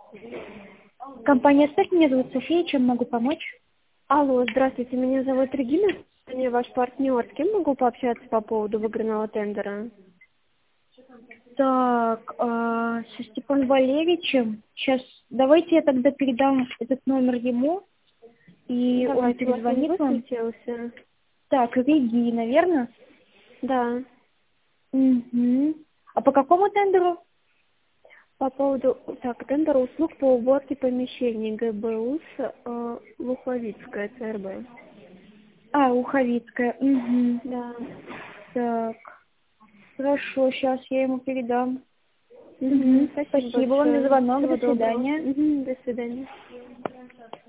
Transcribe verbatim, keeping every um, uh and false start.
Компания «Стек», меня зовут София, чем могу помочь? Алло, здравствуйте, меня зовут Регина, я ваш партнер. С кем могу пообщаться по поводу выигранного тендера? Так, а, со Степаном Валерьевичем. Сейчас, давайте я тогда передам этот номер ему, и он Давайте, у вас не перезвонит вам. высветился? Так, Регина, верно? Да. Угу. А по какому тендеру? По поводу, так, тендер услуг по уборке помещений ГБУС э, Луховицкая, ЦРБ. А, Уховицкая. Угу. Да. Так, хорошо, сейчас я ему передам. Угу, Угу. спасибо Спасибо вам за большое. звонок, Всего до доброго. свидания. Угу, до свидания.